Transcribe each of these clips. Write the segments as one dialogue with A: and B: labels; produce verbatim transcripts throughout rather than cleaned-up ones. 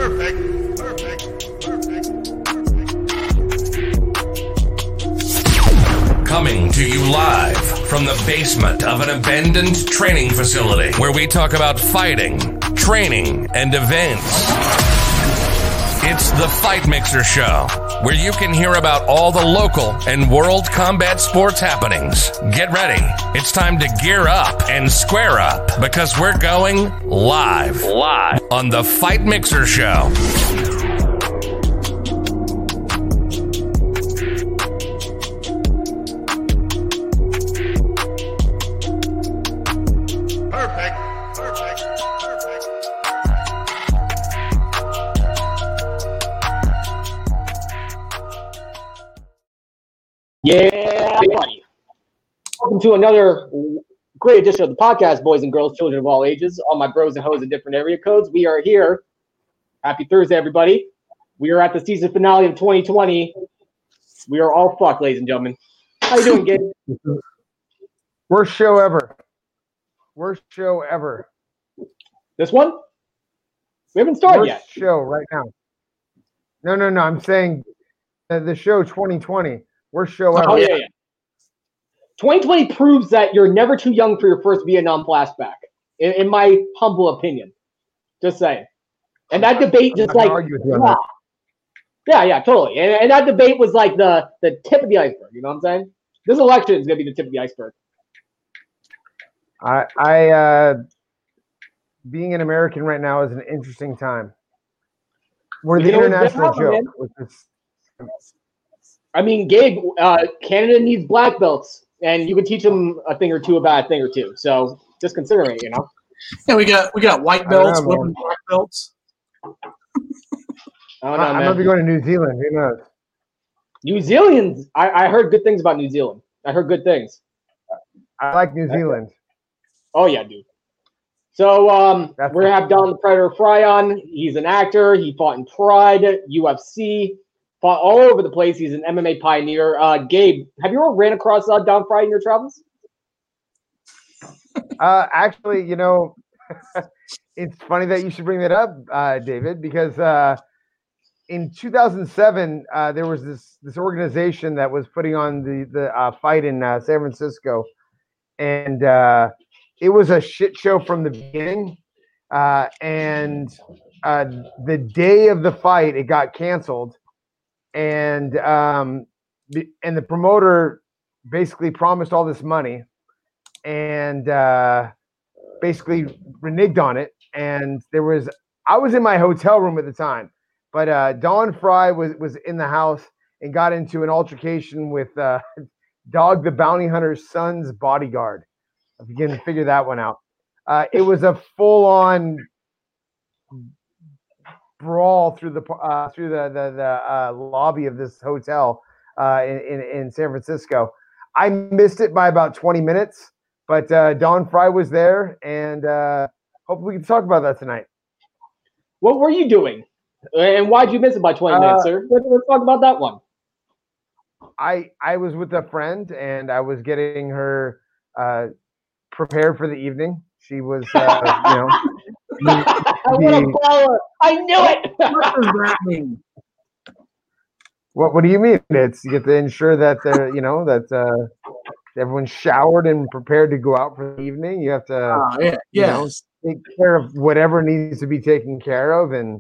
A: Perfect. Perfect. Perfect.
B: Coming to you live from the basement of an abandoned training facility where we talk about fighting, training, and events. It's the Fight Mixer Show, where you can hear about all the local and world combat sports happenings. Get ready. It's time to gear up and square up because we're going live. Live on the Fight Mixer Show.
C: Yeah, buddy. Welcome to another great edition of the podcast, boys and girls, children of all ages, all my bros and hoes in different area codes. We are here. Happy Thursday, everybody. We are at the season finale of twenty twenty. We are all fucked, ladies and gentlemen. How you doing, Gabe?
D: Worst show ever. Worst show ever.
C: This one? We haven't started
D: Worst
C: yet.
D: show right now. No, no, no. I'm saying uh, the show twenty twenty. Worst show ever.
C: Oh, yeah, yeah. twenty twenty proves that you're never too young for your first Vietnam flashback, in, in my humble opinion. Just saying. And that debate just like, yeah, yeah, yeah, totally. And, and that debate was like the, the tip of the iceberg. You know what I'm saying? This election is going to be the tip of the iceberg.
D: I, I, uh, being an American right now is an interesting time. We're the international joke. Which is,
C: I mean, Gabe, uh, Canada needs black belts, and you can teach them a thing or two about a thing or two. So just consider it, you know.
E: Yeah, we got we got white belts, know, black belts.
C: I don't know,
D: I'm gonna be going to New Zealand. Who knows?
C: New Zealand. I, I heard good things about New Zealand. I heard good things.
D: I like New Zealand.
C: Oh yeah, dude. So um, we're gonna have Don the Predator Fry on. He's an actor. He fought in Pride, U F C. Fought all over the place. He's an M M A pioneer. Uh, Gabe, have you ever ran across uh, Don Fry in your travels?
D: Uh, actually, you know, it's funny that you should bring that up, uh, David, because uh, in two thousand seven, uh, there was this this organization that was putting on the the uh, fight in uh, San Francisco, and uh, it was a shit show from the beginning. Uh, and uh, the day of the fight, it got canceled. And um, the, and the promoter basically promised all this money and uh, basically reneged on it. And there was, I was in my hotel room at the time, but uh, Don Fry was, was in the house and got into an altercation with uh, Dog the Bounty Hunter's son's bodyguard. If you can figure that one out. Uh, it was a full-on brawl through the uh, through the the, the uh, lobby of this hotel uh, in, in in San Francisco. I missed it by about twenty minutes, but uh, Don Fry was there, and uh, hopefully we can talk about that tonight.
C: What were you doing, and why'd you miss it by twenty minutes, uh, sir? Let's, let's talk about that one.
D: I I was with a friend, and I was getting her uh, prepared for the evening. She was, uh, you know. The,
C: I want to follow her. I knew it.
E: What does that mean?
D: What What do you mean? It's you get to ensure that they're, you know, that uh, everyone's showered and prepared to go out for the evening. You have to,
E: uh, yeah,
D: you
E: yes.
D: know, take care of whatever needs to be taken care of. And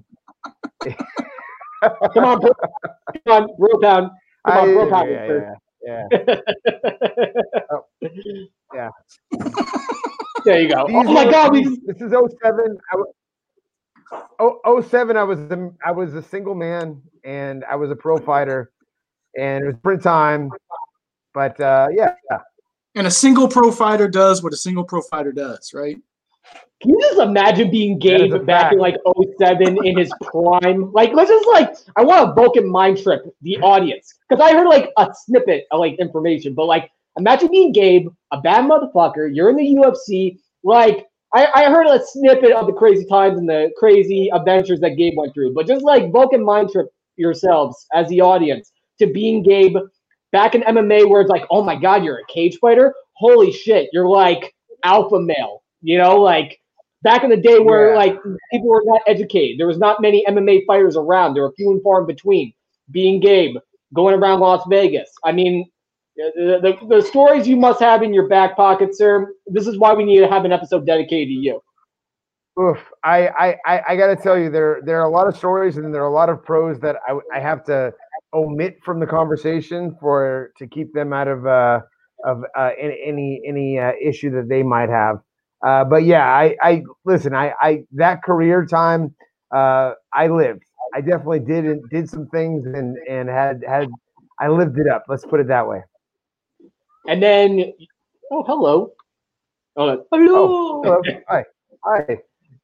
C: come on, bro. Come on, real town. Come on, real town.
D: Yeah, yeah, yeah. oh, yeah.
C: There you go.
D: These
C: oh my
D: were,
C: God, we
D: this is oh seven. I was, oh, oh seven. I was the, I was a single man, and I was a pro fighter, and it was sprint time. But uh, yeah.
E: And a single pro fighter does what a single pro fighter does, right?
C: Can you just imagine being Gabe back fact. in like oh seven in his prime? Like, let's just like, I want a Vulcan mind trip the audience because I heard like a snippet of like information, but like. Imagine being Gabe, a bad motherfucker. You're in the U F C. Like, I, I heard a snippet of the crazy times and the crazy adventures that Gabe went through. But just like Vulcan mind trip yourselves as the audience to being Gabe back in M M A where it's like, oh my God, you're a cage fighter? Holy shit, you're like alpha male. You know, like Back in the day where
D: Yeah.
C: like people were not educated, there was not many M M A fighters around. There were few and far in between. Being Gabe, going around Las Vegas. I mean, the, the, the stories you must have in your back pocket, sir. This is why we need to have an episode dedicated to you.
D: Oof. I, I, I, I got to tell you, there there are a lot of stories and there are a lot of pros that I, I have to omit from the conversation for to keep them out of uh, of uh, any any, any uh, issue that they might have. Uh, but yeah, I, I listen. I, I that career time uh, I lived. I definitely did did some things and and had had I lived it up. Let's put it that way.
C: And then, oh hello, oh hello.
D: Oh, hello. Hi, hi.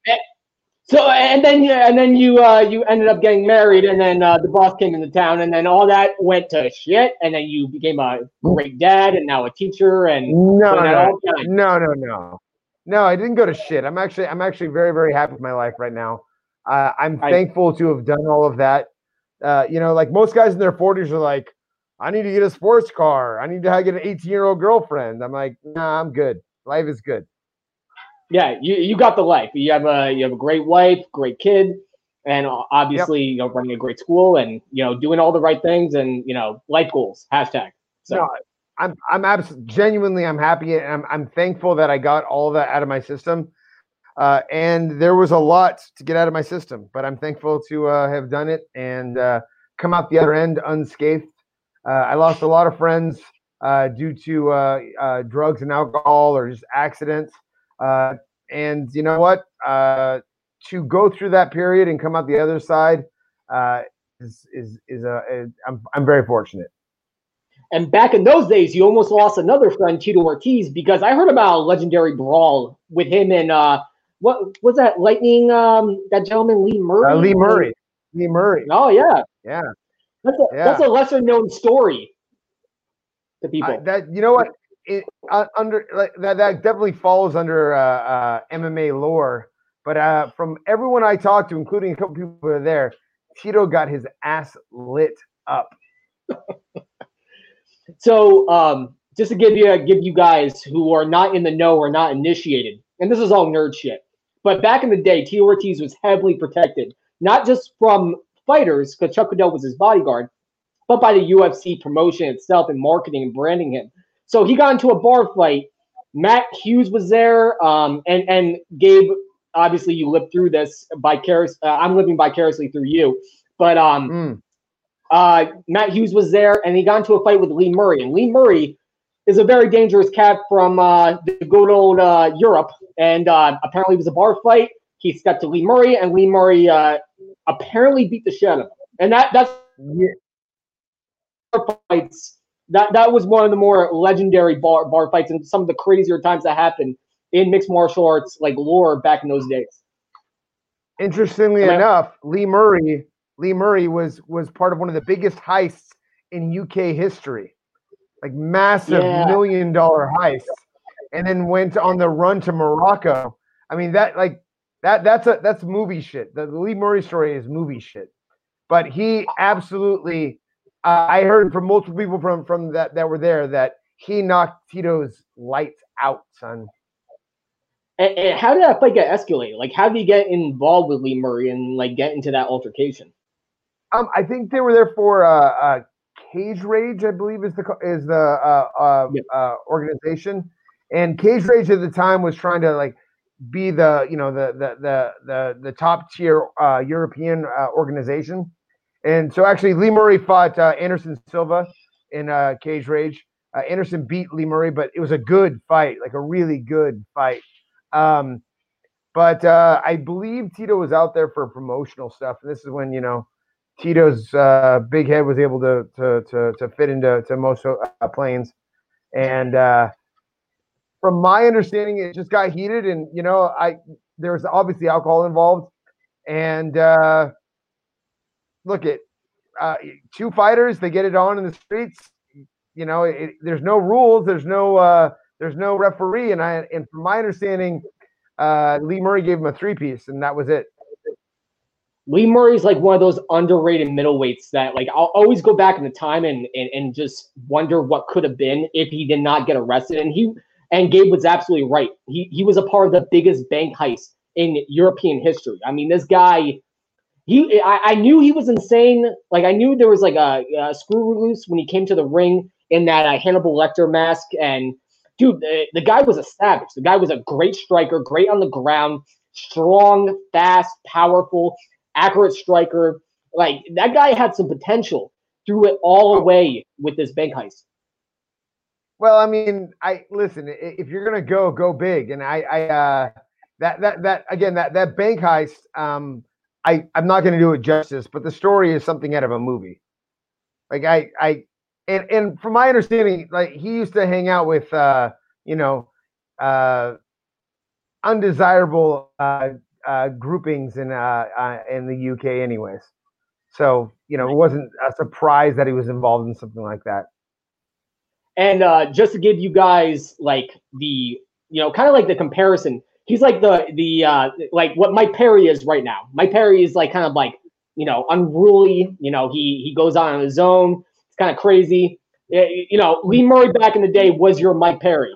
C: So and then yeah, and then you uh, you ended up getting married, and then uh, the boss came into town, and then all that went to shit, and then you became a great dad, and now a teacher, and
D: No,
C: so that
D: no,
C: all kind of-
D: no, no, no, no. I didn't go to shit. I'm actually, I'm actually very, very happy with my life right now. Uh, I'm
C: I-
D: thankful to have done all of that. Uh, you know, like most guys in their forties are like, I need to get a sports car. I need to get an eighteen-year-old girlfriend. I'm like, nah, I'm good. Life is good.
C: Yeah, you, you got the life. You have a you have a great wife, great kid, and obviously you know running a great school and you know doing all the right things and you know life goals. Hashtag. So
D: No, I'm, I'm abs- genuinely, I'm happy and I'm, I'm thankful that I got all that out of my system. Uh, and there was a lot to get out of my system, but I'm thankful to uh, have done it and uh, come out the other end unscathed. Uh, I lost a lot of friends uh, due to uh, uh, drugs and alcohol or just accidents. Uh, and you know what? Uh, to go through that period and come out the other side uh, is is is a. Is, I'm I'm very fortunate.
C: and back in those days, you almost lost another friend, Tito Ortiz, because I heard about a legendary brawl with him and uh, what was that Lightning? Um, that gentleman Lee Murray.
D: Uh, Lee Murray. Lee Murray.
C: Oh yeah,
D: Yeah.
C: that's a
D: Yeah.
C: that's a lesser known story to people.
D: I, that you know what it, uh, under like, that that definitely falls under uh, uh, M M A lore. But uh, from everyone I talked to, including a couple people who were there, Tito got his ass lit up.
C: So, um, just to give you give you guys who are not in the know or not initiated, and this is all nerd shit, but back in the day, Tito Ortiz was heavily protected, not just from fighters, because Chuck Liddell was his bodyguard, but by the U F C promotion itself and marketing and branding him. So he got into a bar fight. Matt Hughes was there, um, and and Gabe. Obviously, you lived through this vicarious. Uh, I'm living vicariously through you, but um.
D: Mm.
C: Uh, Matt Hughes was there, and he got into a fight with Lee Murray. And Lee Murray is a very dangerous cat from uh, the good old uh, Europe. And uh, apparently it was a bar fight. He stepped to Lee Murray, and Lee Murray uh, apparently beat the shit out of him. And that that's
D: Yeah.
C: fights. That that was one of the more legendary bar bar fights, and some of the crazier times that happened in mixed martial arts like lore back in those days.
D: Interestingly
C: Am I-
D: enough, Lee Murray Lee Murray was was part of one of the biggest heists in U K history, like massive
C: Yeah.
D: million dollar heists, and then went on the run to Morocco. I mean that like that that's a that's movie shit. The Lee Murray story is movie shit, but he absolutely. Uh, I heard from multiple people from from that that were there that he knocked Tito's lights out, son.
C: And, and how did that fight get escalated? Like, how did he get involved with Lee Murray and like get into that altercation?
D: Um, I think they were there for uh, uh, Cage Rage, I believe is the co- is the uh, uh,
C: Yep.
D: uh, organization, and Cage Rage at the time was trying to like be the you know the the the the, the top tier uh, European uh, organization, and so actually Lee Murray fought uh, Anderson Silva in uh, Cage Rage. Uh, Anderson beat Lee Murray, but it was a good fight, like a really good fight. Um, but uh, I believe Tito was out there for promotional stuff, and this is when you know. Tito's uh, big head was able to to to, to fit into to most uh, planes, and uh, from my understanding, it just got heated, and you know, I there was obviously alcohol involved, and uh, look at uh, two fighters, they get it on in the streets. You know, it, there's no rules, there's no uh, there's no referee, and I and from my understanding, uh, Lee Murray gave him a three piece, and that was it.
C: Lee Murray's like one of those underrated middleweights that like I'll always go back in the time and, and and just wonder what could have been if he did not get arrested. And he and Gabe was absolutely right. He he was a part of the biggest bank heist in European history. I mean, this guy, he I, I knew he was insane. Like I knew there was like a, a screw loose when he came to the ring in that uh, Hannibal Lecter mask. And dude, the, the guy was a savage. The guy was a great striker, great on the ground, strong, fast, powerful, accurate striker. Like that guy had some potential. Threw it all away with this bank heist.
D: Well, I mean, I listen. If you're gonna go, go big. And I, I, uh, that, that, that again, that, that bank heist. Um, I, I'm not gonna do it justice, but the story is something out of a movie. Like I, I, and and from my understanding, like he used to hang out with, uh, you know, uh, undesirable uh, uh, groupings in uh, uh, in the U K, anyways. So you know, it wasn't a surprise that he was involved in something like that.
C: And uh, just to give you guys like the, you know, kind of like the comparison, he's like the the uh, like what Mike Perry is right now. Mike Perry is like kind of like, you know, unruly. You know, he he goes on his own. It's kind of crazy. You know, Lee Murray back in the day was your Mike Perry,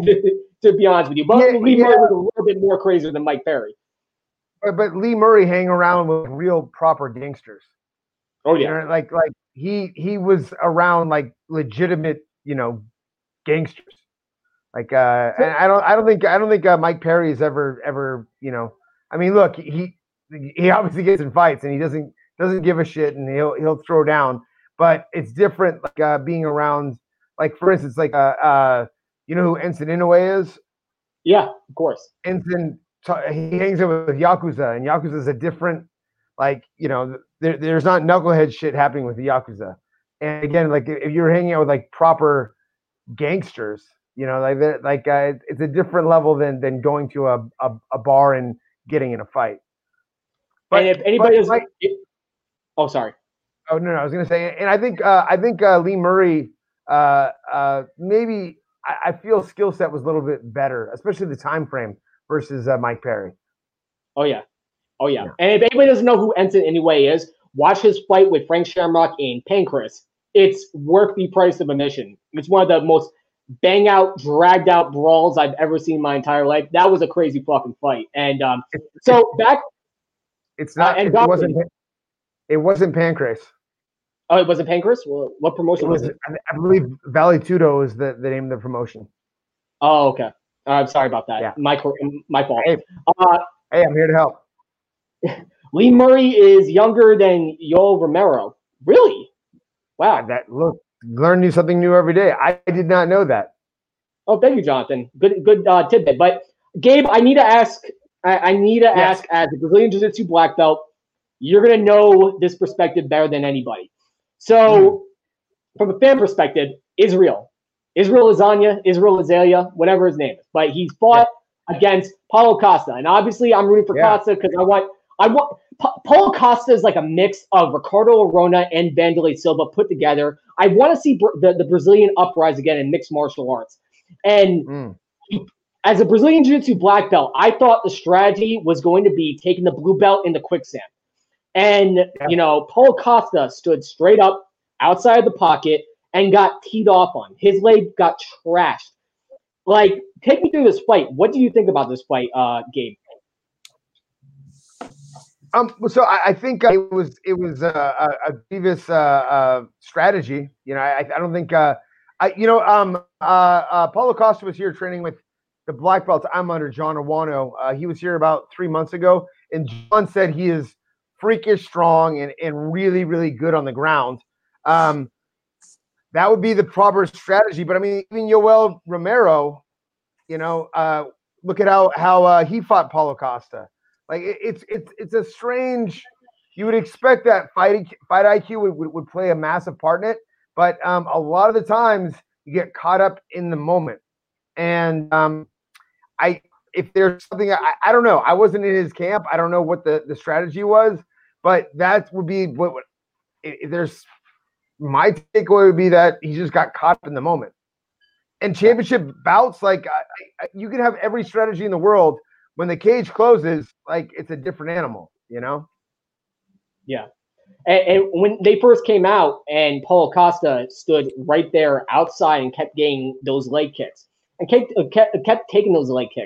C: to be honest with you. But
D: Yeah,
C: Lee
D: yeah.
C: Murray was a little bit more crazy than Mike Perry.
D: But, but Lee Murray hang around with real proper gangsters.
C: Oh
D: You
C: yeah,
D: know, like like he he was around like legitimate, you know, gangsters. Like uh, and I don't I don't think I don't think uh, Mike Perry has ever ever you know. I mean, look, he he obviously gets in fights and he doesn't doesn't give a shit and he'll he'll throw down. But it's different, like uh, being around, like for instance, like uh, uh you know who Ensign Inoue is?
C: yeah, of course.
D: Ensign he hangs out with Yakuza, and Yakuza is a different, like you know, there, there's not knucklehead shit happening with the Yakuza. And again, like if you're hanging out with like proper gangsters, you know, like that, like uh, it's a different level than than going to a a, a bar and getting in a fight. But,
C: and if anybody
D: but
C: is,
D: like,
C: oh sorry,
D: oh no, no, I was gonna say, and I think uh, I think uh, Lee Murray uh, uh, maybe I, I feel skill set was a little bit better, especially the time frame versus uh, Mike Perry.
C: oh yeah, oh yeah.
D: Yeah.
C: And if anybody doesn't know who Ensign Inoue is, watch his fight with Frank Shamrock in Pancras. It's worth the price of admission. It's one of the most bang out, dragged out brawls I've ever seen in my entire life. That was a crazy fucking fight. And um, so back,
D: It's not.
C: Uh, and
D: it
C: Goblin.
D: wasn't. It wasn't Pancras.
C: oh, it wasn't Pancras. Well, what
D: It
C: promotion was
D: was.
C: it?
D: I I believe Valley Tudo is the, the name of the promotion.
C: Oh, okay. Uh, I'm sorry about that.
D: Yeah.
C: My cor- my fault.
D: Hey,
C: Uh,
D: hey, I'm here to help.
C: Lee Murray is younger than Yoel Romero. Really? Wow.
D: That look, learn new something new every day. I did not know that.
C: Oh, thank you, Jonathan. Good, good uh, tidbit. But Gabe, I need to ask. I, I need to
D: Yes.
C: ask, as a Brazilian Jiu-Jitsu black belt, you're gonna know this perspective better than anybody. So, from a fan perspective, Israel, Israel Lasagna, Israel Azalea, whatever his name is, but he's fought against Paulo Costa, and obviously, I'm rooting for
D: Yeah.
C: Costa because I want. I want Pa- Paulo Costa is like a mix of Ricardo Arona and Vanderlei Silva put together. I want to see Bra- the, the Brazilian uprise again in mixed martial arts. And
D: Mm.
C: as a Brazilian Jiu-Jitsu black belt, I thought the strategy was going to be taking the blue belt into quicksand. And,
D: Yeah.
C: you know, Paulo Costa stood straight up outside the pocket and got teed off on. His leg got trashed. Like, take me through this fight. What do you think about this fight, uh, Gabe?
D: Um, so I, I think uh, it was it was uh, a, a previous uh, uh, strategy. You know, I, I don't think uh, I you know um uh, uh Paulo Costa was here training with the black belts. I'm under John Awano. Uh, he was here about three months ago, and John said he is freakish strong and and really really good on the ground. Um, that would be the proper strategy. But I mean, even Yoel Romero, you know, uh, look at how how uh, he fought Paulo Costa. Like it, it's it's it's a strange. You would expect that fight fight I Q would, would, would play a massive part in it, but um, a lot of the times you get caught up in the moment. And um, I if there's something I, I don't know. I wasn't in his camp. I don't know what the, the strategy was, but that would be what would, if there's my takeaway would be that he just got caught up in the moment. And championship bouts, like I, I, you can have every strategy in the world. When the cage closes, like it's a different animal, you know?
C: Yeah. And, and when they first came out and Paulo Costa stood right there outside and kept getting those leg kicks and kept, kept, kept taking those leg kicks.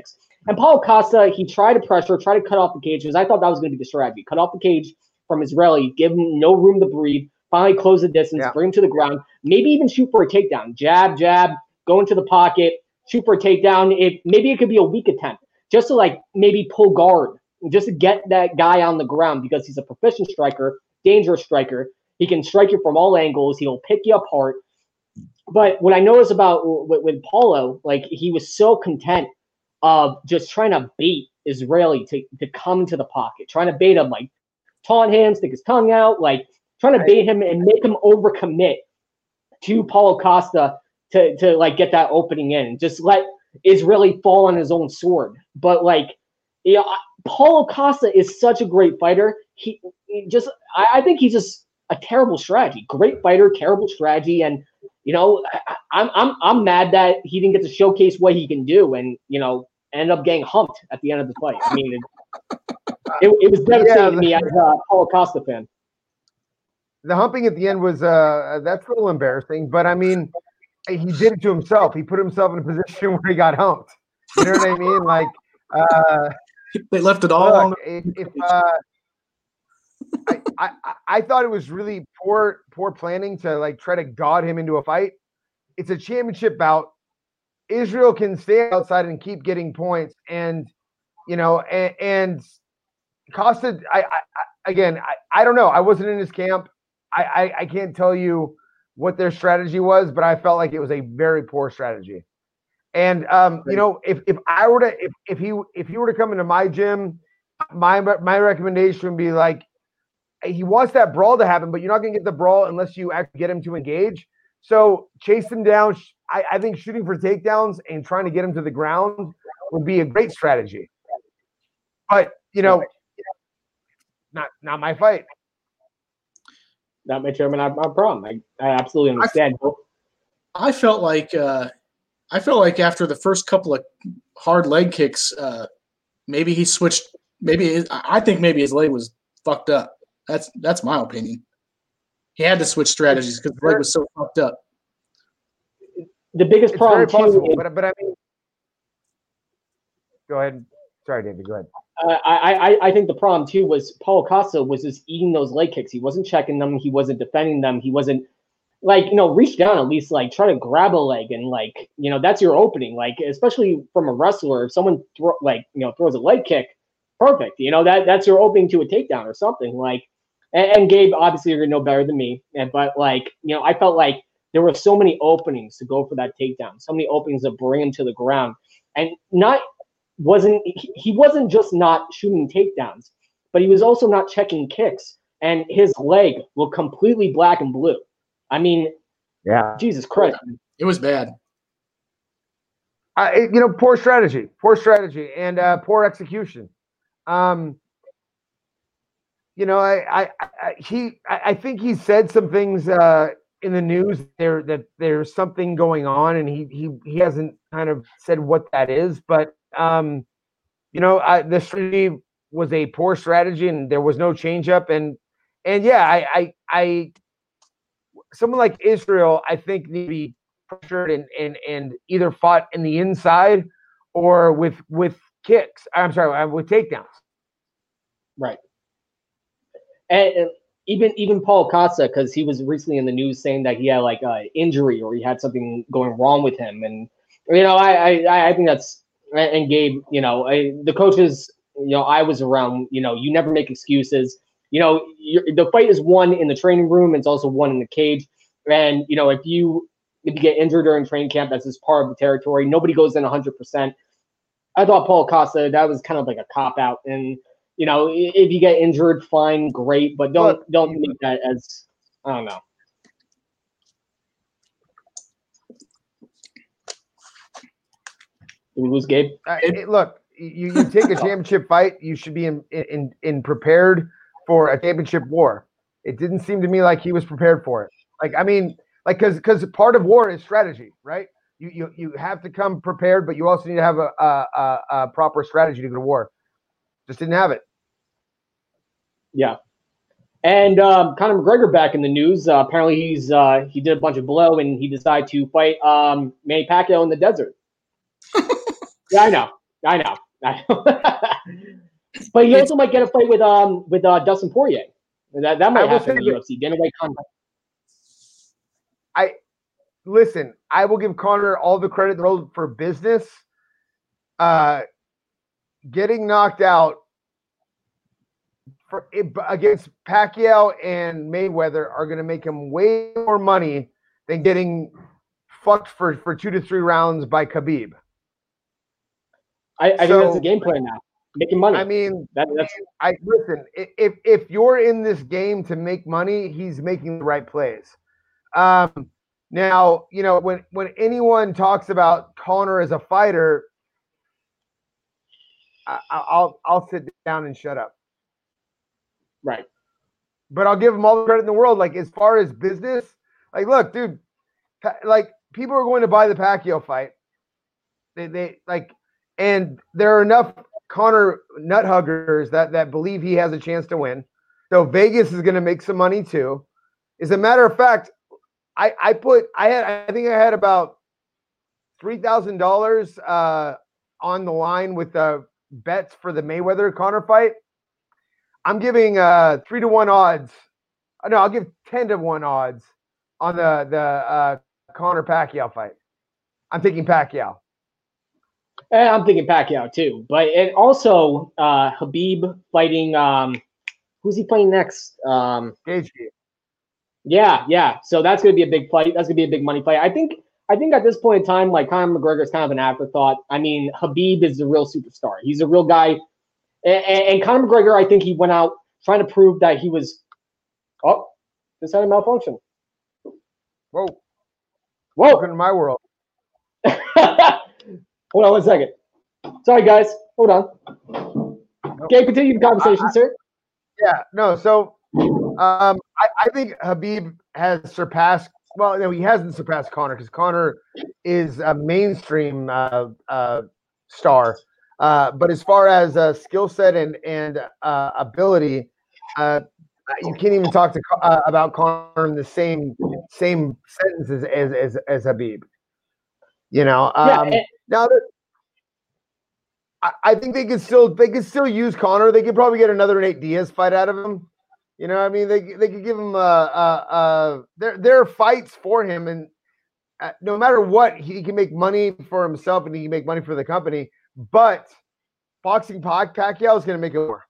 C: And Paulo Costa, he tried to pressure, try to cut off the cage, because I thought that was going to be the strategy. Cut off the cage from Israeli, give him no room to breathe, finally close the distance,
D: Yeah.
C: bring him to the ground, maybe even shoot for a takedown. Jab, jab, go into the pocket, shoot for a takedown. It, maybe it could be a weak attempt, just to like maybe pull guard, just to get that guy on the ground, because he's a proficient striker, dangerous striker. He can strike you from all angles. He'll pick you apart. But what I noticed about with, with Paulo, like he was so content of just trying to bait Israeli to, to come into the pocket, trying to bait him, like taunt him, stick his tongue out, like trying to bait him and make him overcommit to Paulo Costa to, to like get that opening in, just let Israeli fall on his own sword. But like, you know, Paulo Costa is such a great fighter. He, he just, I, I think he's just a terrible strategy. Great fighter, terrible strategy, and you know, I, I'm I'm I'm mad that he didn't get to showcase what he can do, and you know, end up getting humped at the end of the fight. I mean, it, it, it was devastating
D: Yeah,
C: to me as a Paulo Costa fan.
D: The humping at the end was uh that's a little embarrassing, but I mean, he did it to himself. He put himself in a position where he got humped. You know what I mean? Like, uh,
E: They left it all on
D: look, if, if uh, I, I I thought it was really poor poor planning to like try to god him into a fight. It's a championship bout. Israel can stay outside and keep getting points, and you know, and, and Costa. I, I again, I, I don't know. I wasn't in his camp. I, I I can't tell you what their strategy was, but I felt like it was a very poor strategy. And um, you know, if if I were to if if he if he were to come into my gym, my my recommendation would be like, he wants that brawl to happen, but you're not going to get the brawl unless you actually get him to engage. So chase him down. I, I think shooting for takedowns and trying to get him to the ground would be a great strategy. But you know, not not my fight.
C: Not my chairman, not my problem. I, I absolutely understand.
E: I felt like uh, I felt like after the first couple of hard leg kicks, uh, maybe he switched. Maybe his, I think maybe his leg was fucked up. That's that's my opinion. He had to switch strategies because the leg was so fucked up.
C: The biggest
D: It's
C: problem
D: very possible,
C: too is,
D: but but I mean, go ahead. Sorry, David. Go ahead.
C: Uh, I, I I think the problem too was Paulo Costa was just eating those leg kicks. He wasn't checking them. He wasn't defending them. He wasn't like, you know, reach down at least, like try to grab a leg and like, you know, that's your opening. Like, especially from a wrestler, if someone throw, like, you know, throws a leg kick, perfect. You know, that that's your opening to a takedown or something. Like, and, and Gabe, obviously you're gonna know better than me. And but like, you know, I felt like there were so many openings to go for that takedown, so many openings to bring him to the ground, and not. wasn't he wasn't just not shooting takedowns, but he was also not checking kicks, and his leg looked completely black and blue. I mean,
D: Yeah.
C: Jesus Christ.
E: It was bad.
D: Uh, it- you know, poor strategy, poor strategy, and uh, poor execution. Um, you know, I, I, I he, I I think he said some things uh, in the news there that there's something going on, and he he he hasn't kind of said what that is, but um, you know, I, the strategy was a poor strategy, and there was no change up, and and yeah, I I, I someone like Israel, I think need to be pressured and and and either fought in the inside or with with kicks. I'm sorry, with takedowns.
C: Right. And, and even even Paulo Costa, because he was recently in the news saying that he had like an injury or he had something going wrong with him, and you know, I I, I think that's. And Gabe, you know, I, the coaches, you know, I was around, you know, you never make excuses. You know, you're, the fight is won in the training room. It's also won in the cage. And, you know, if you if you get injured during training camp, that's just part of the territory. Nobody goes in one hundred percent. I thought Paulo Costa, that was kind of like a cop-out. And, you know, if you get injured, fine, great. But don't
D: Look,
C: don't make that as, I don't know. Did we lose Gabe?
D: Uh, it, look, you, you take a championship fight, you should be in, in in prepared for a championship war. It didn't seem to me like he was prepared for it. Like, I mean, like because because part of war is strategy, right? You you you have to come prepared, but you also need to have a a, a, a proper strategy to go to war. Just didn't have it.
C: Yeah. And um, Conor McGregor back in the news. Uh, apparently, he's uh, he did a bunch of blow and he decided to fight um, Manny Pacquiao in the desert. Yeah, I know, I know. But he also might get a fight with um with uh, Dustin Poirier. That that might
D: I will
C: happen in
D: say
C: the
D: that-
C: U F C. Dana White Conor.
D: I listen. I will give Conor all the credit in the world for business. Uh, getting knocked out for against Pacquiao and Mayweather are going to make him way more money than getting fucked for, for two to three rounds by Khabib.
C: I, I think
D: So-
C: that's the game plan now. Making money.
D: I mean,
C: that, that's
D: I listen. i- If if you're in this game to make money, he's making the right plays. Um, now you know when when anyone talks about Conor as a fighter, I, I'll I'll sit down and shut up.
C: right.
D: But I'll give him all the credit in the world. Like as far as business, like look, dude, Pa- like people are going to buy the Pacquiao fight. They they like, and there are enough Conor nut huggers that that believe he has a chance to win. So Vegas is going to make some money too. As a matter of fact, I I put I had I think I had about three thousand dollars uh, on the line with the bets for the Mayweather Conor fight. I'm giving uh, three to one odds. Uh, No, I'll give ten to one odds on the the uh, Conor Pacquiao fight. I'm taking Pacquiao.
C: And I'm thinking Pacquiao too. But and also uh, Habib fighting. Um, who's he fighting next? Um,
D: Gage.
C: yeah, yeah. So that's going to be a big fight. That's going to be a big money fight. I think. I think at this point in time, like Conor McGregor is kind of an afterthought. I mean, Habib is the real superstar. He's a real guy. And, and, and Conor McGregor, I think he went out trying to prove that he was. Oh, this had a malfunction.
D: Whoa,
C: Whoa.
D: welcome to my world.
C: Hold on one second. Sorry, guys. Hold on. Okay, continue the conversation,
D: I- I-
C: sir.
D: Yeah, no. So, um, I, I think Habib has surpassed. Well, no, he hasn't surpassed Conor because Conor is a mainstream uh, uh, star. Uh, but as far as uh, skill set and and uh, ability, uh, you can't even talk to uh, about Conor in the same same sentences as as as Habib. You know.
C: Yeah,
D: Um,
C: and-
D: now that I, I think they could still they could still use Conor. They could probably get another Nate Diaz fight out of him. You know, what I mean, they they could give him uh uh uh there there are fights for him, and uh, no matter what, he can make money for himself and he can make money for the company. But boxing Pac Pacquiao is going to make it more.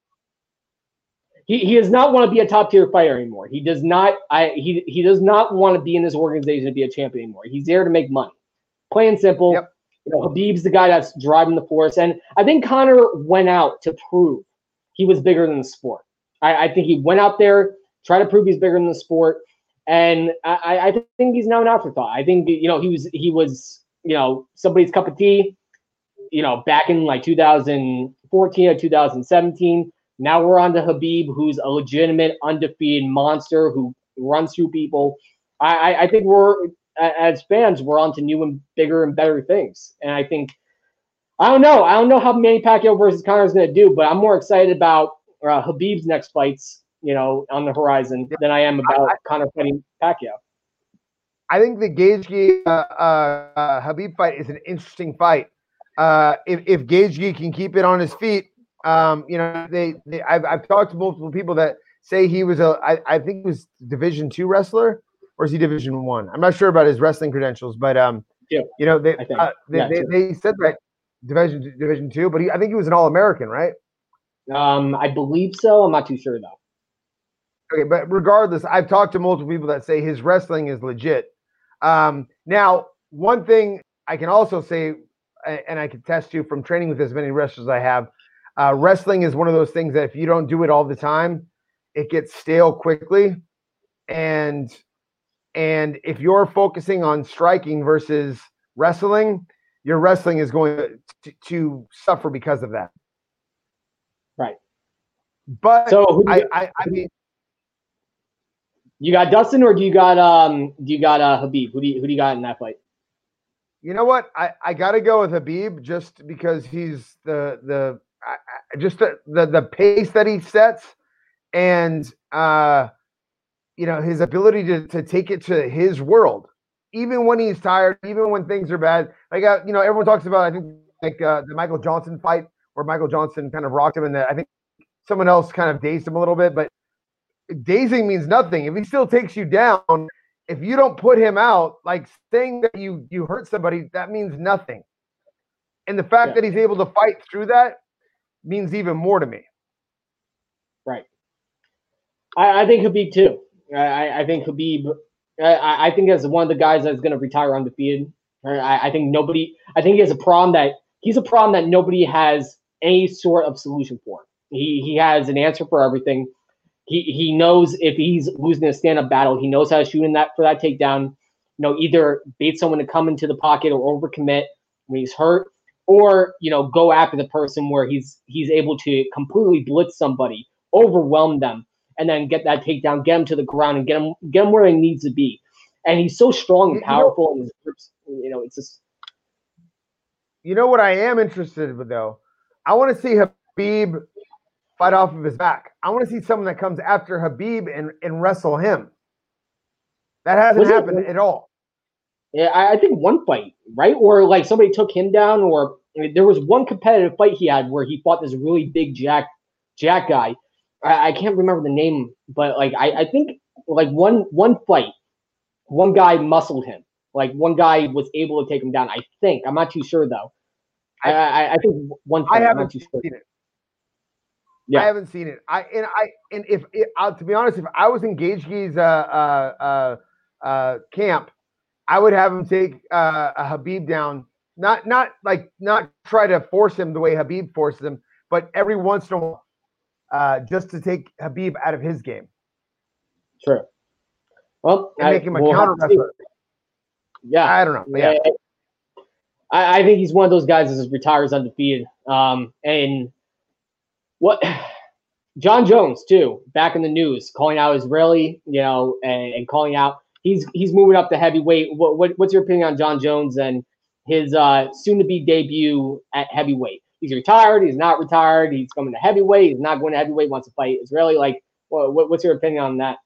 C: He, he does not want to be a top tier fighter anymore. He does not. I he he does not want to be in this organization to be a champion anymore. He's there to make money, plain and simple.
D: Yep.
C: You know, Habib's the guy that's driving the force, and I think Conor went out to prove he was bigger than the sport. I, I think he went out there, tried to prove he's bigger than the sport, and I, I think he's now an afterthought. I think you know he was he was you know somebody's cup of tea. You know, back in like two thousand fourteen or two thousand seventeen. Now we're on to Habib, who's a legitimate, undefeated monster who runs through people. I, I, I think we're, as fans, we're on to new and bigger and better things. And I think, I don't know. I don't know how Manny Pacquiao versus Conor is going to do, but I'm more excited about uh, Habib's next fights, you know, on the horizon than I am about
D: I, I,
C: Conor fighting Pacquiao.
D: I think the Gage uh, uh, uh, Habib fight is an interesting fight. Uh, if if Gage can keep it on his feet. Um, you know, they, they I've, I've talked to multiple people that say he was a, I, I think he was Division two wrestler, or is he Division one? I'm not sure about his wrestling credentials, but um,
C: Yeah,
D: you know, they
C: I think.
D: uh, they,
C: Yeah,
D: they,
C: two.
D: they said that Division Division two, but he, I think he was an All American, right?
C: Um, I believe so. I'm not too sure though.
D: Okay, but regardless, I've talked to multiple people that say his wrestling is legit. Um, now, one thing I can also say, and I can test you from training with as many wrestlers as I have. Uh, wrestling is one of those things that if you don't do it all the time, it gets stale quickly. And and if you're focusing on striking versus wrestling, your wrestling is going to, to suffer because of that.
C: Right.
D: But
C: So who do
D: I,
C: you,
D: I, I mean,
C: you got Dustin or do you got um do you got uh Habib? Who do you who do you got in that fight?
D: you know what? I, I got to go with Habib just because he's the the I, I- just the, the the pace that he sets, and uh, you know his ability to to take it to his world, even when he's tired, even when things are bad. Like uh, you know, everyone talks about. I think like uh, the Michael Johnson fight where Michael Johnson kind of rocked him, and that I think someone else kind of dazed him a little bit. But dazing means nothing. If he still takes you down, if you don't put him out, like saying that you you hurt somebody, that means nothing. And the fact
C: Yeah.
D: that he's able to fight through that means even more to me.
C: Right. I, I think Khabib too. I, I think Khabib. I, I think as one of the guys that's going to retire undefeated. I, I think nobody. I think he has a problem that he's a problem that nobody has any sort of solution for. He he has an answer for everything. He he knows if he's losing a stand-up battle, he knows how to shoot in that for that takedown. You know, either bait someone to come into the pocket or overcommit when he's hurt, or you know, go after the person where he's he's able to completely blitz somebody, overwhelm them, and then get that takedown, get him to the ground, and get him get him where he needs to be. And he's so strong and
D: You know-
C: powerful, and his grips, you know, it's just
D: You know what I am interested in though? I want to see Khabib fight off of his back. I want to see someone that comes after Khabib and, and wrestle him. That hasn't
C: Was it-
D: happened at all.
C: yeah. I, I think one fight, right, or like somebody took him down, or I mean, there was one competitive fight he had where he fought this really big Jack Jack guy. I, I can't remember the name, but like I, I think like one one fight, one guy muscled him. Like one guy was able to take him down. I think I'm not too sure though. I I, I think one
D: I
C: fight. I'm
D: haven't
C: not too sure.
D: seen it.
C: Yeah.
D: I haven't seen it. I and I and if it, uh, to be honest, if I was in Gage's uh, uh, uh, uh, camp, I would have him take uh, a Khabib down. Not not like not try to force him the way Khabib forces him, but every once in a while, uh, just to take Khabib out of his game
C: Sure. Well,
D: and
C: I,
D: make him a
C: we'll
D: counter
C: have to see.
D: wrestler.
C: Yeah.
D: I don't know. Yeah.
C: Yeah, I, I think he's one of those guys that just retires undefeated. Um, and what John Jones too, back in the news, calling out Israeli, you know, and, and calling out he's he's moving up to heavyweight. What, what what's your opinion on John Jones and his uh, soon-to-be debut at heavyweight? He's retired. He's not retired. He's coming to heavyweight. He's not going to heavyweight. Wants to fight Israeli. Like, what, what what's your opinion on that?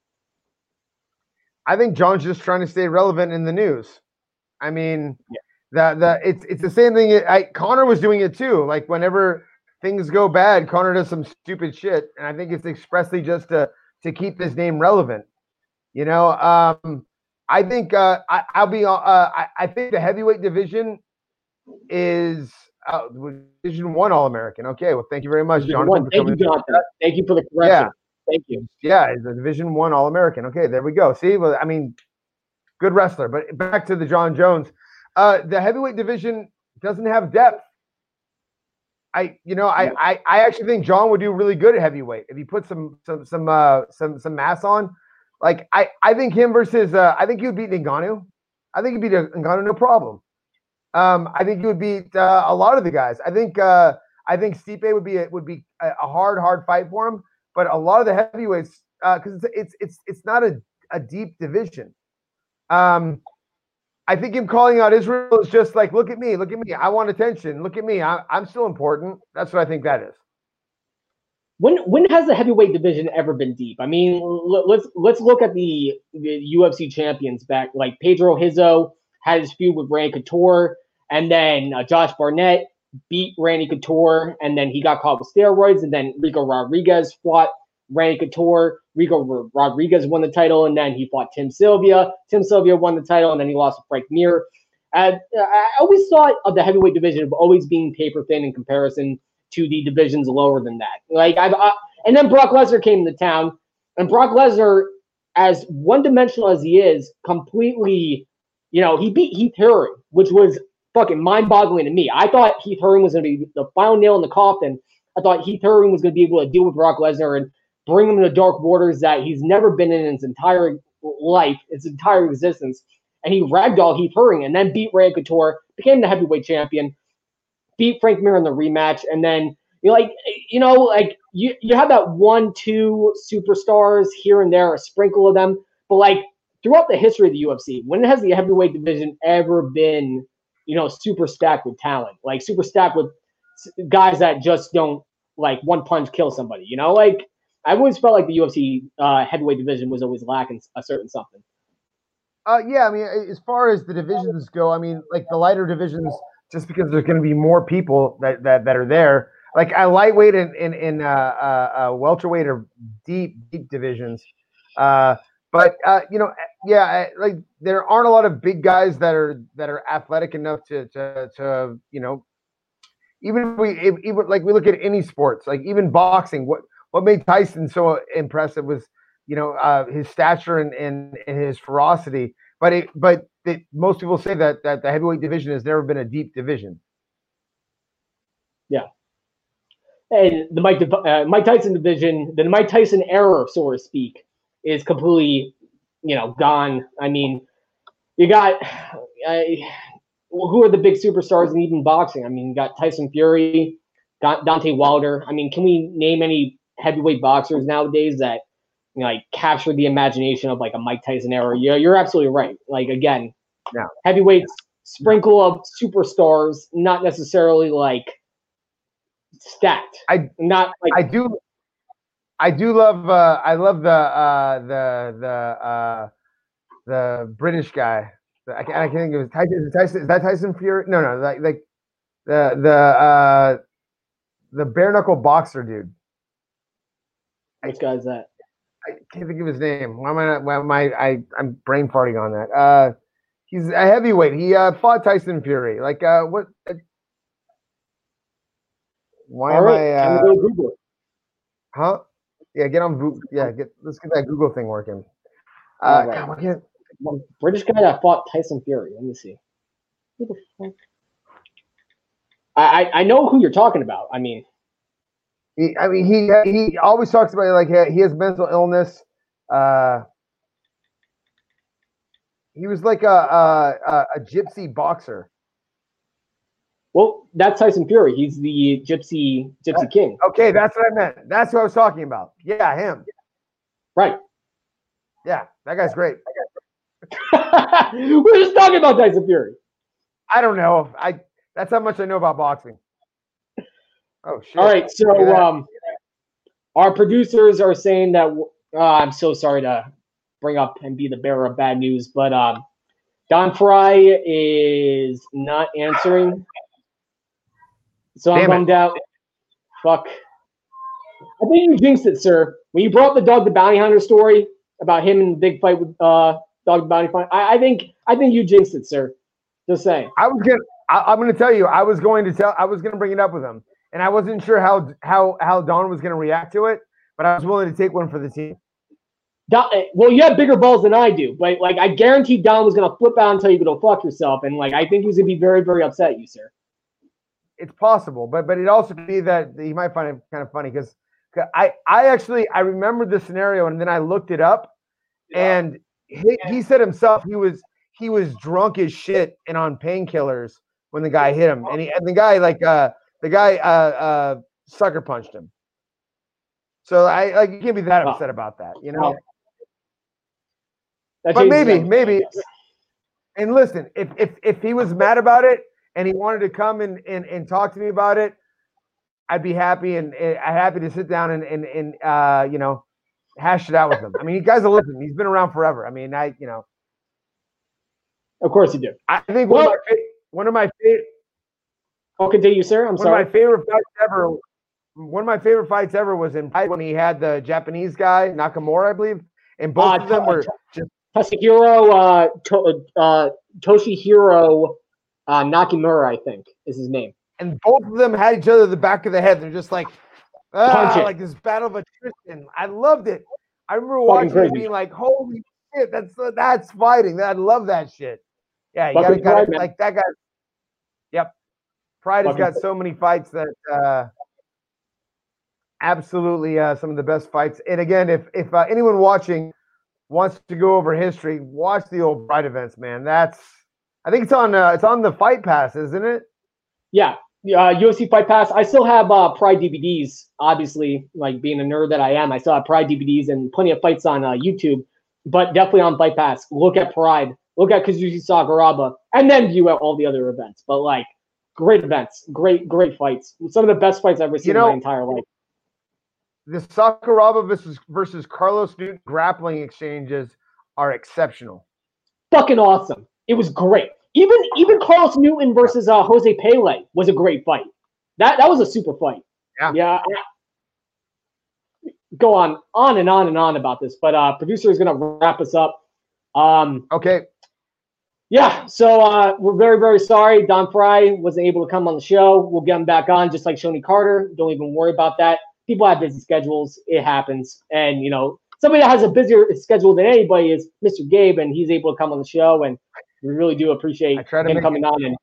D: I think John's just trying to stay relevant in the news. I mean,
C: Yeah.
D: the the it's it's the same thing. I Connor was doing it too. Like whenever things go bad, Connor does some stupid shit, and I think it's expressly just to to keep his name relevant. You know, um, I think uh, I, I'll be. Uh, I, I think the heavyweight division is uh, Division One All American. Okay, well, thank you very much,
C: Division
D: Jonathan.
C: one.
D: for
C: Thank you,
D: coming-
C: Jonathan. Thank you for the correction. Thank you.
D: Yeah, he's a Division One All American. Okay, there we go. See, well, I mean, good wrestler. But back to the John Jones. Uh, the heavyweight division doesn't have depth. I, you know, I, I, I actually think John would do really good at heavyweight if he put some, some, some, uh, some, some mass on. Like I, I think him versus, uh, I think he would beat Ngannou. I think he'd beat Ngannou no problem. Um, I think he would beat uh, a lot of the guys. I think, uh, I think Stipe would be a, would be a, a hard, hard fight for him. But a lot of the heavyweights, because uh, it's, it's, it's, it's not a, a deep division. Um, I think him calling out Israel is just like, look at me, look at me. I want attention. Look at me. I, I'm still important. That's what I think that is.
C: When when has the heavyweight division ever been deep? I mean, l- let's let's look at the, the U F C champions back. Like Pedro Hizzo had his feud with Randy Couture, and then uh, Josh Barnett beat Randy Couture, and then he got caught with steroids, and then Rico Rodriguez fought Randy Couture. Rico Rodriguez won the title, and then he fought Tim Sylvia. Tim Sylvia won the title, and then he lost to Frank Mir. And uh, I always thought of the heavyweight division of always being paper thin in comparison to the divisions lower than that. Like I've, uh, and then Brock Lesnar came to town, and Brock Lesnar, as one-dimensional as he is, completely, you know, he beat Heath Herring, which was fucking mind-boggling to me. I thought Heath Herring was going to be the final nail in the coffin. I thought Heath Herring was going to be able to deal with Brock Lesnar and bring him to dark waters that he's never been in his entire life, his entire existence. And he ragdolled Heath Herring and then beat Randy Couture, became the heavyweight champion, beat Frank Mir in the rematch. And then, you know, like, you know, like you, you have that one, two superstars here and there, a sprinkle of them. But like throughout the history of the U F C, when has the heavyweight division ever been, you know, super stacked with talent? Like super stacked with guys that just don't like one punch kill somebody, you know, like, I've always felt like the U F C uh, heavyweight division was always lacking a certain something.
D: Uh, yeah, I mean, as far as the divisions go, I mean, like the lighter divisions just because there's going to be more people that, that, that are there. Like a lightweight and in, in, in uh, uh, uh, welterweight are deep, deep divisions. Uh, but uh, you know, yeah, like there aren't a lot of big guys that are that are athletic enough to to, to you know, even if we if, even like we look at any sports, like even boxing. What what made Tyson so impressive was, you know, uh, his stature and, and and his ferocity. But it but it, most people say that that the heavyweight division has never been a deep division.
C: Yeah. And the Mike uh, Mike Tyson division, the Mike Tyson era, so to speak, is completely, you know, gone. I mean, you got uh, who are the big superstars in even boxing? I mean, you got Tyson Fury, got Deontay Wilder. I mean, can we name any heavyweight boxers nowadays that, you know, like capture the imagination of like a Mike Tyson era? Yeah, you're absolutely right. Like again,
D: yeah.
C: heavyweights, sprinkle of superstars, not necessarily like stacked.
D: I
C: not like
D: I do I do love uh I love the uh the the uh the British guy. I can't, I can't think of his Tyson. Is, Tyson, is that Tyson Fury? No, no, like like the the uh the bare knuckle boxer dude.
C: Which guy is that?
D: I can't think of his name. Why am I not? Why am I? I I'm brain farting on that. Uh, he's a heavyweight. He uh fought Tyson Fury. Like uh what? Uh, why
C: All
D: am
C: right,
D: I?
C: can
D: Uh,
C: we go Google it?
D: huh? Yeah, get on. Goo- Yeah, get let's get that Google thing working. Uh,
C: All right.
D: God, why can't-
C: Well, British guy that fought Tyson Fury. Let me see. Who the fuck? I, I I know who you're talking about. I mean,
D: He, I mean, he he always talks about like he has mental illness. Uh, he was like a a, a, a gypsy boxer.
C: well, that's Tyson Fury. He's the Gypsy Gypsy King.
D: Okay, that's what I meant. That's what I was talking about. Yeah, him.
C: Right.
D: Yeah, that guy's great.
C: We're just talking about Tyson Fury.
D: I don't know. I that's how much I know about boxing. Oh shit!
C: All right,
D: Look at
C: so
D: that.
C: um, our producers are saying that. Uh, I'm so sorry to bring up and be the bearer of bad news, but um, Don Fry is not answering, so I'm
D: Damn it.
C: bummed out. Fuck. I think you jinxed it, sir. When you brought up the Dog the Bounty Hunter story about him and the big fight with uh, Dog the Bounty Hunter, I, I think I think you jinxed it, sir. Just saying.
D: I was gonna. I, I'm gonna tell you. I was going to tell. I was gonna bring it up with him, and I wasn't sure how how how Don was gonna react to it, but I was willing to take one for the team.
C: Don, well, you have bigger balls than I do, but like I guarantee Don was gonna flip out and tell you to go fuck yourself, and like I think he was gonna be very, very upset at you, sir.
D: It's possible, but but it also could be that he might find it kind of funny because I I actually I remembered the scenario and then I looked it up,
C: Yeah.
D: and he, he said himself he was he was drunk as shit and on painkillers when the guy hit him, and he and the guy like uh the guy uh uh sucker punched him. So I like you can't be that upset about that, you know.
C: Well, that
D: But
C: changes
D: maybe,
C: everything,
D: maybe.
C: I guess.
D: And listen, if if if he was mad about it and he wanted to come and and, and talk to me about it, I'd be happy and, and I'm happy to sit down and and and uh you know hash it out with him. I mean, you guys are listening. He's been around forever. I mean, I you know,
C: Of course you do.
D: I think one
C: Well-
D: of my fa- one of my favorite
C: I'll continue, sir. I'm
D: one
C: sorry.
D: of my favorite fights ever. One of my favorite fights ever was in when he had the Japanese guy Nakamura, I believe, and both
C: Uh,
D: of them were just
C: Toshihiro, uh, to, uh, Toshihiro uh, Nakimura, I think, is his name.
D: and both of them had each other in the back of the head. They're just like, ah,
C: Punch it.
D: like this battle of attrition. I loved it. I remember
C: Fucking
D: watching it
C: crazy.
D: being like, holy shit, that's that's fighting. I love that shit. Yeah, you
C: Fucking
D: gotta, gotta
C: pride, man.
D: like that guy. Yep, Pride has
C: Fucking
D: got so many fights that uh, absolutely uh, some of the best fights. And again, if if uh, anyone watching wants to go over history, watch the old Pride events, man. That's I think it's on uh, it's on the Fight Pass, isn't it?
C: Yeah, uh, U F C Fight Pass. I still have uh, Pride D V Ds, obviously, like being a nerd that I am. I still have Pride D V Ds and plenty of fights on uh, YouTube, but definitely on Fight Pass. Look at Pride. Look at Kazushi Sakuraba, and then view out all the other events. But like, great events, great, great fights. Some of the best fights I've ever seen
D: You know-
C: in my entire life.
D: The Sakuraba versus versus Carlos Newton grappling exchanges are exceptional.
C: Fucking awesome. It was great. even even Carlos Newton versus uh, Jose Pele was a great fight. That that was a super fight.
D: Yeah.
C: Yeah. Go on, on and on and on about this, but uh, producer is gonna wrap us up. Um,
D: Okay.
C: Yeah, so uh, we're very, very sorry. Don Fry wasn't able to come on the show. We'll get him back on, just like Shoney Carter. Don't even worry about that. People have busy schedules. It happens. And, you know, somebody that has a busier schedule than anybody is Mister Gabe, and he's able to come on the show. And we really do appreciate
D: I try to
C: him
D: make
C: coming
D: it-
C: on. And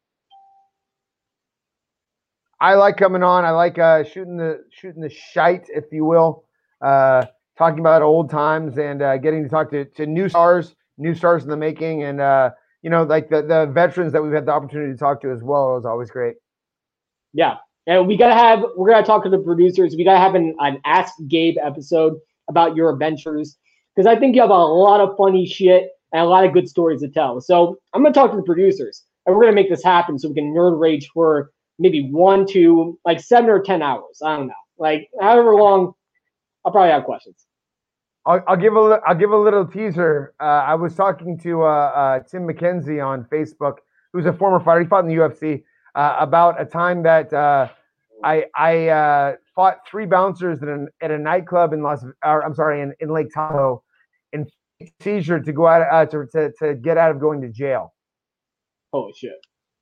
D: I like coming on. I like uh, shooting the shooting the shite, if you will, uh, talking about old times and uh, getting to talk to, to new stars, new stars in the making, and uh, you know, like the the veterans that we've had the opportunity to talk to as well is always great.
C: yeah, and we gotta have we're gonna talk to the producers. We gotta have an, an Ask Gabe episode about your adventures because I think you have a lot of funny shit and a lot of good stories to tell. So I'm gonna talk to the producers and we're gonna make this happen so we can nerd rage for maybe one, two, like seven or ten hours. I don't know, like however long. I'll probably have questions.
D: I'll, I'll give a li- I'll give a little teaser. Uh, I was talking to uh, uh, Tim McKenzie on Facebook, who's a former fighter. He fought in the U F C uh, about a time that uh, I I uh, fought three bouncers at, an, at a nightclub in Las. Or, I'm sorry, in, in Lake Tahoe, and seizure to go out uh, to, to to get out of going to jail.
C: Holy shit!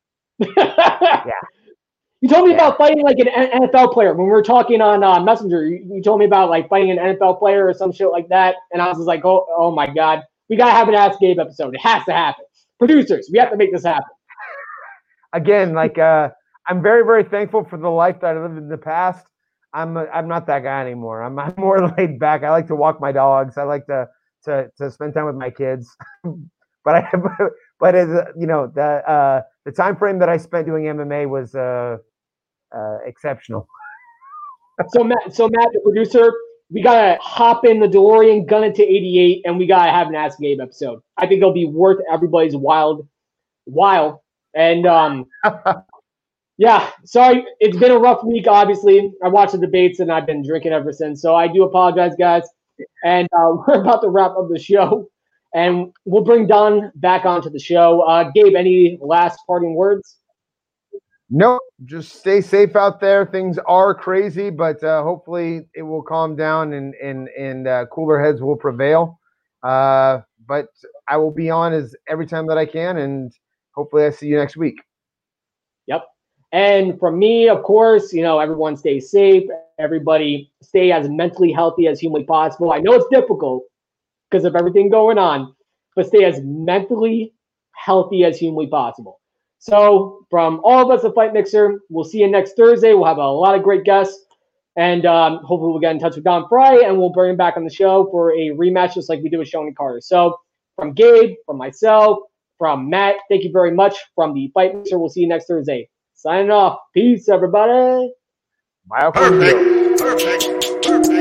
C: Yeah. You told me
D: Yeah.
C: about fighting like an N F L player when we were talking on uh, Messenger. You, you told me about like fighting an N F L player or some shit like that, and I was just like, "Oh, oh my god, we gotta have an Ask Gabe episode. It has to happen." Producers, we have to make this happen.
D: Again, like uh, I'm very very thankful for the life that I lived in the past. I'm a, I'm not that guy anymore. I'm, I'm more laid back. I like to walk my dogs. I like to to to spend time with my kids. but I but as uh, you know the uh, the time frame that I spent doing M M A was. Uh, Uh, exceptional.
C: So Matt, so Matt, the producer, we gotta hop in the DeLorean, gun it to eighty-eight, and we gotta have an Ask Gabe episode. I think it'll be worth everybody's wild, while. And um, yeah, sorry, it's been a rough week. Obviously, I watched the debates and I've been drinking ever since. So I do apologize, guys. And uh, we're about to wrap up the show, and we'll bring Don back onto the show. Uh, Gabe, any last parting words?
D: No, just stay safe out there. Things are crazy, but uh, hopefully it will calm down and and and uh, cooler heads will prevail. Uh, but I will be on as every time that I can, and hopefully I see you next week.
C: Yep. And from me, of course, you know, everyone stay safe. Everybody stay as mentally healthy as humanly possible. I know it's difficult because of everything going on, but stay as mentally healthy as humanly possible. So from all of us at Fight Mixer, we'll see you next Thursday. We'll have a lot of great guests. And um, hopefully we'll get in touch with Don Fry and we'll bring him back on the show for a rematch just like we did with Shoney Carter. So from Gabe, from myself, from Matt, thank you very much. From the Fight Mixer, we'll see you next Thursday. Signing off. Peace, everybody.
D: Bye.
A: Perfect. Perfect. Perfect.